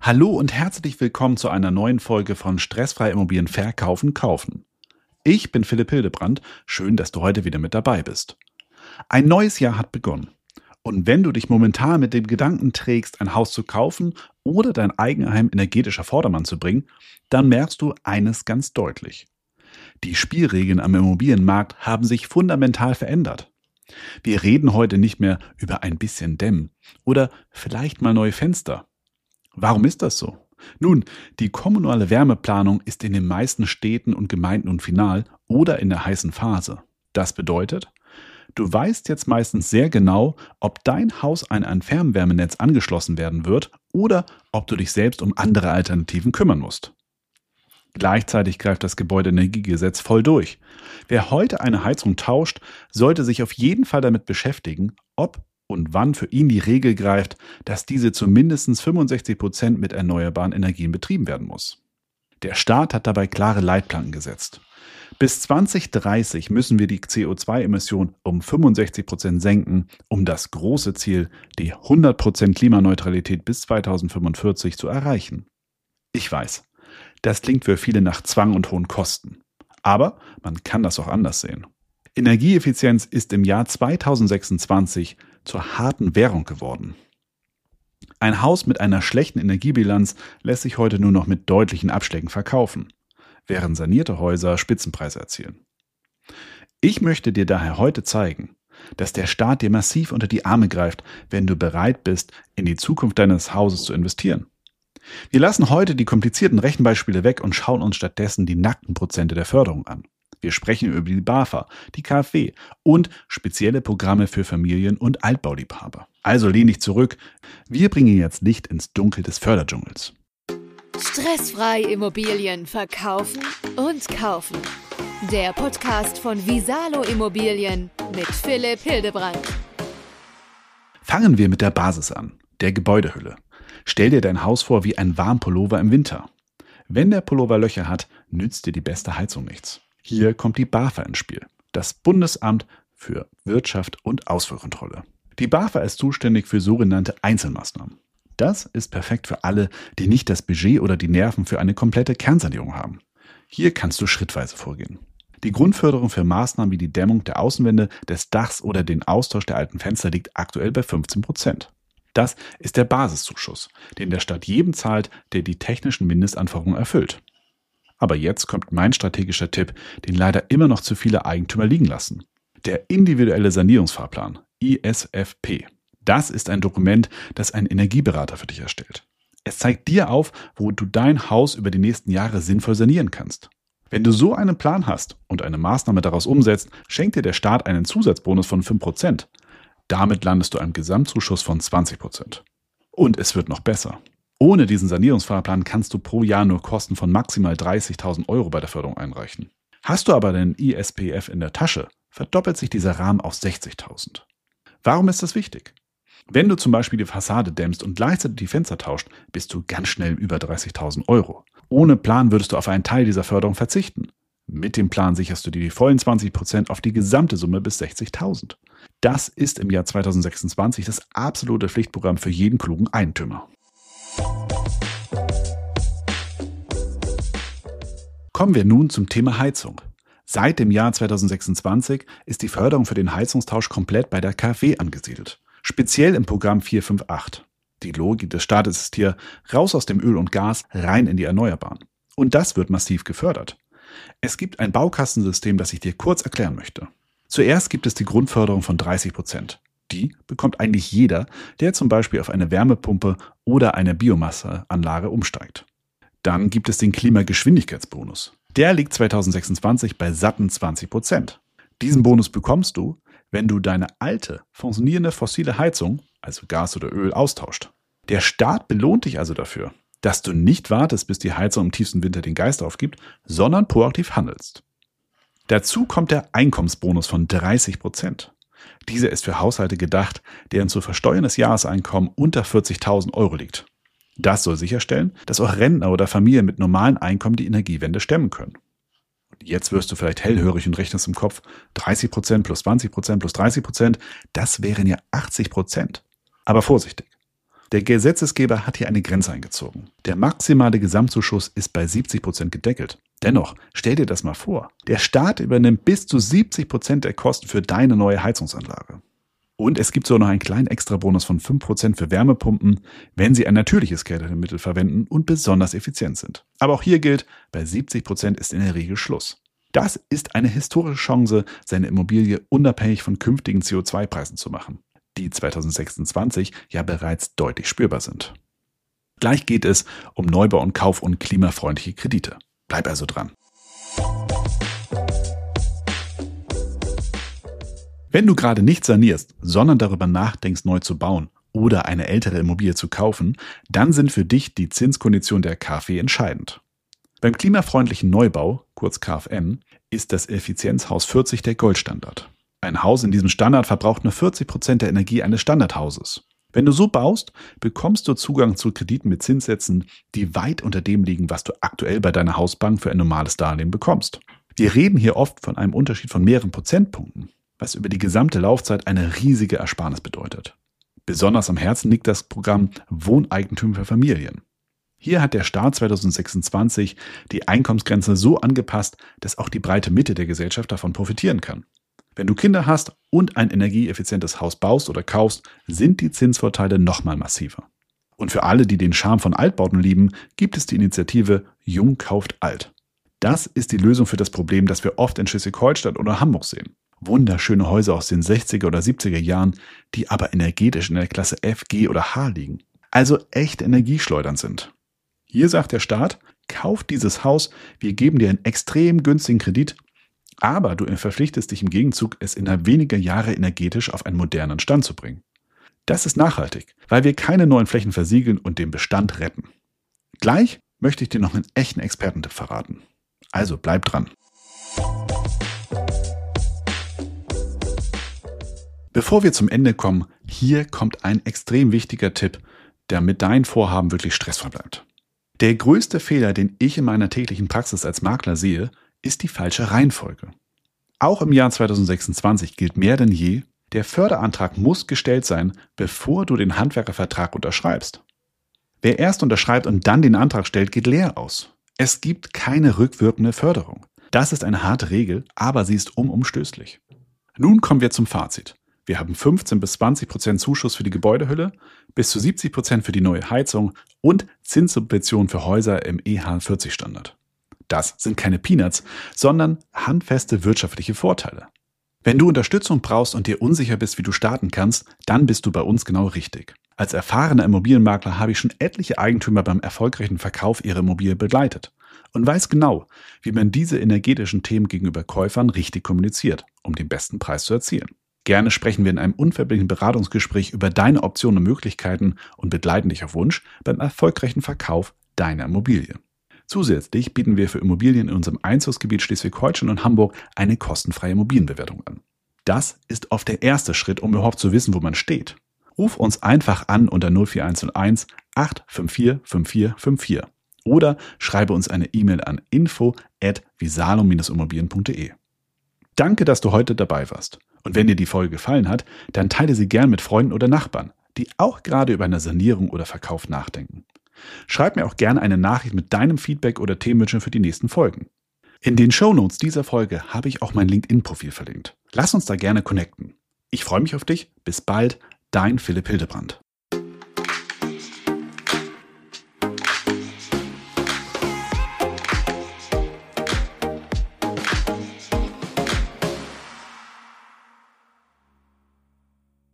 Hallo und herzlich willkommen zu einer neuen Folge von Stressfrei Immobilien verkaufen, kaufen. Ich bin Philipp Hildebrand, schön, dass du heute wieder mit dabei bist. Ein neues Jahr hat begonnen. Und wenn du dich momentan mit dem Gedanken trägst, ein Haus zu kaufen oder dein Eigenheim energetisch auf Vordermann zu bringen, dann merkst du eines ganz deutlich. Die Spielregeln am Immobilienmarkt haben sich fundamental verändert. Wir reden heute nicht mehr über ein bisschen Dämmen oder vielleicht mal neue Fenster. Warum ist das so? Nun, die kommunale Wärmeplanung ist in den meisten Städten und Gemeinden nun final oder in der heißen Phase. Das bedeutet, du weißt jetzt meistens sehr genau, ob dein Haus an ein Fernwärmenetz angeschlossen werden wird oder ob du dich selbst um andere Alternativen kümmern musst. Gleichzeitig greift das Gebäudeenergiegesetz voll durch. Wer heute eine Heizung tauscht, sollte sich auf jeden Fall damit beschäftigen, ob und wann für ihn die Regel greift, dass diese zu mindestens 65% mit erneuerbaren Energien betrieben werden muss. Der Staat hat dabei klare Leitplanken gesetzt. Bis 2030 müssen wir die CO2-Emissionen um 65% senken, um das große Ziel, die 100% Klimaneutralität bis 2045 zu erreichen. Ich weiß, das klingt für viele nach Zwang und hohen Kosten. Aber man kann das auch anders sehen. Energieeffizienz ist im Jahr 2026 zur harten Währung geworden. Ein Haus mit einer schlechten Energiebilanz lässt sich heute nur noch mit deutlichen Abschlägen verkaufen, während sanierte Häuser Spitzenpreise erzielen. Ich möchte dir daher heute zeigen, dass der Staat dir massiv unter die Arme greift, wenn du bereit bist, in die Zukunft deines Hauses zu investieren. Wir lassen heute die komplizierten Rechenbeispiele weg und schauen uns stattdessen die nackten Prozente der Förderung an. Wir sprechen über die BAFA, die KfW und spezielle Programme für Familien- und Altbauliebhaber. Also lehn dich zurück. Wir bringen jetzt Licht ins Dunkel des Förderdschungels. Stressfrei Immobilien verkaufen und kaufen. Der Podcast von Visalo Immobilien mit Philipp Hildebrand. Fangen wir mit der Basis an, der Gebäudehülle. Stell dir dein Haus vor wie ein Warmpullover im Winter. Wenn der Pullover Löcher hat, nützt dir die beste Heizung nichts. Hier kommt die BAFA ins Spiel, das Bundesamt für Wirtschaft und Ausfuhrkontrolle. Die BAFA ist zuständig für sogenannte Einzelmaßnahmen. Das ist perfekt für alle, die nicht das Budget oder die Nerven für eine komplette Kernsanierung haben. Hier kannst du schrittweise vorgehen. Die Grundförderung für Maßnahmen wie die Dämmung der Außenwände, des Dachs oder den Austausch der alten Fenster liegt aktuell bei 15%. Das ist der Basiszuschuss, den der Staat jedem zahlt, der die technischen Mindestanforderungen erfüllt. Aber jetzt kommt mein strategischer Tipp, den leider immer noch zu viele Eigentümer liegen lassen. Der individuelle Sanierungsfahrplan, ISFP. Das ist ein Dokument, das ein Energieberater für dich erstellt. Es zeigt dir auf, wo du dein Haus über die nächsten Jahre sinnvoll sanieren kannst. Wenn du so einen Plan hast und eine Maßnahme daraus umsetzt, schenkt dir der Staat einen Zusatzbonus von 5%. Damit landest du einem Gesamtzuschuss von 20%. Und es wird noch besser. Ohne diesen Sanierungsfahrplan kannst du pro Jahr nur Kosten von maximal 30.000 € bei der Förderung einreichen. Hast du aber den ISPF in der Tasche, verdoppelt sich dieser Rahmen auf 60.000. Warum ist das wichtig? Wenn du zum Beispiel die Fassade dämmst und gleichzeitig die Fenster tauscht, bist du ganz schnell über 30.000 €. Ohne Plan würdest du auf einen Teil dieser Förderung verzichten. Mit dem Plan sicherst du dir die vollen 20% auf die gesamte Summe bis 60.000. Das ist im Jahr 2026 das absolute Pflichtprogramm für jeden klugen Eigentümer. Kommen wir nun zum Thema Heizung. Seit dem Jahr 2026 ist die Förderung für den Heizungstausch komplett bei der KfW angesiedelt. Speziell im Programm 458. Die Logik des Staates ist hier raus aus dem Öl und Gas, rein in die Erneuerbaren. Und das wird massiv gefördert. Es gibt ein Baukastensystem, das ich dir kurz erklären möchte. Zuerst gibt es die Grundförderung von 30%. Die bekommt eigentlich jeder, der zum Beispiel auf eine Wärmepumpe oder eine Biomasseanlage umsteigt. Dann gibt es den Klimageschwindigkeitsbonus. Der liegt 2026 bei satten 20%. Diesen Bonus bekommst du, wenn du deine alte, funktionierende fossile Heizung, also Gas oder Öl, austauscht. Der Staat belohnt dich also dafür, dass du nicht wartest, bis die Heizung im tiefsten Winter den Geist aufgibt, sondern proaktiv handelst. Dazu kommt der Einkommensbonus von 30%. Dieser ist für Haushalte gedacht, deren zu versteuerndes Jahreseinkommen unter 40.000 € liegt. Das soll sicherstellen, dass auch Rentner oder Familien mit normalen Einkommen die Energiewende stemmen können. Und jetzt wirst du vielleicht hellhörig und rechnest im Kopf, 30% plus 20% plus 30%, das wären ja 80%. Aber vorsichtig. Der Gesetzesgeber hat hier eine Grenze eingezogen. Der maximale Gesamtzuschuss ist bei 70% gedeckelt. Dennoch, stell dir das mal vor. Der Staat übernimmt bis zu 70% der Kosten für deine neue Heizungsanlage. Und es gibt so noch einen kleinen Extrabonus von 5% für Wärmepumpen, wenn sie ein natürliches Kältemittel verwenden und besonders effizient sind. Aber auch hier gilt, bei 70% ist in der Regel Schluss. Das ist eine historische Chance, seine Immobilie unabhängig von künftigen CO2-Preisen zu machen, die 2026 ja bereits deutlich spürbar sind. Gleich geht es um Neubau und Kauf und klimafreundliche Kredite. Bleib also dran. Wenn du gerade nicht sanierst, sondern darüber nachdenkst, neu zu bauen oder eine ältere Immobilie zu kaufen, dann sind für dich die Zinskonditionen der KfW entscheidend. Beim klimafreundlichen Neubau, kurz KfN, ist das Effizienzhaus 40 der Goldstandard. Ein Haus in diesem Standard verbraucht nur 40% der Energie eines Standardhauses. Wenn du so baust, bekommst du Zugang zu Krediten mit Zinssätzen, die weit unter dem liegen, was du aktuell bei deiner Hausbank für ein normales Darlehen bekommst. Wir reden hier oft von einem Unterschied von mehreren Prozentpunkten, was über die gesamte Laufzeit eine riesige Ersparnis bedeutet. Besonders am Herzen liegt das Programm Wohneigentum für Familien. Hier hat der Staat 2026 die Einkommensgrenze so angepasst, dass auch die breite Mitte der Gesellschaft davon profitieren kann. Wenn du Kinder hast und ein energieeffizientes Haus baust oder kaufst, sind die Zinsvorteile nochmal massiver. Und für alle, die den Charme von Altbauten lieben, gibt es die Initiative Jung kauft alt. Das ist die Lösung für das Problem, das wir oft in Schleswig-Holstein oder Hamburg sehen. Wunderschöne Häuser aus den 60er oder 70er Jahren, die aber energetisch in der Klasse F, G oder H liegen. Also echt energieschleudernd sind. Hier sagt der Staat, kauf dieses Haus, wir geben dir einen extrem günstigen Kredit, aber du verpflichtest dich im Gegenzug, es innerhalb weniger Jahre energetisch auf einen modernen Stand zu bringen. Das ist nachhaltig, weil wir keine neuen Flächen versiegeln und den Bestand retten. Gleich möchte ich dir noch einen echten Expertentipp verraten. Also bleib dran. Bevor wir zum Ende kommen, hier kommt ein extrem wichtiger Tipp, damit dein Vorhaben wirklich stressfrei bleibt. Der größte Fehler, den ich in meiner täglichen Praxis als Makler sehe, ist die falsche Reihenfolge. Auch im Jahr 2026 gilt mehr denn je, der Förderantrag muss gestellt sein, bevor du den Handwerkervertrag unterschreibst. Wer erst unterschreibt und dann den Antrag stellt, geht leer aus. Es gibt keine rückwirkende Förderung. Das ist eine harte Regel, aber sie ist umstößlich. Nun kommen wir zum Fazit. Wir haben 15-20% Zuschuss für die Gebäudehülle, bis zu 70% für die neue Heizung und Zinssubventionen für Häuser im EH40-Standard. Das sind keine Peanuts, sondern handfeste wirtschaftliche Vorteile. Wenn du Unterstützung brauchst und dir unsicher bist, wie du starten kannst, dann bist du bei uns genau richtig. Als erfahrener Immobilienmakler habe ich schon etliche Eigentümer beim erfolgreichen Verkauf ihrer Immobilie begleitet und weiß genau, wie man diese energetischen Themen gegenüber Käufern richtig kommuniziert, um den besten Preis zu erzielen. Gerne sprechen wir in einem unverbindlichen Beratungsgespräch über deine Optionen und Möglichkeiten und begleiten dich auf Wunsch beim erfolgreichen Verkauf deiner Immobilie. Zusätzlich bieten wir für Immobilien in unserem Einzugsgebiet Schleswig-Holstein und Hamburg eine kostenfreie Immobilienbewertung an. Das ist oft der erste Schritt, um überhaupt zu wissen, wo man steht. Ruf uns einfach an unter 04101 854 5454 oder schreibe uns eine E-Mail an info@visalo-immobilien.de. Danke, dass du heute dabei warst. Und wenn dir die Folge gefallen hat, dann teile sie gern mit Freunden oder Nachbarn, die auch gerade über eine Sanierung oder Verkauf nachdenken. Schreib mir auch gerne eine Nachricht mit deinem Feedback oder Themenwünschen für die nächsten Folgen. In den Shownotes dieser Folge habe ich auch mein LinkedIn-Profil verlinkt. Lass uns da gerne connecten. Ich freue mich auf dich. Bis bald, dein Philipp Hildebrand.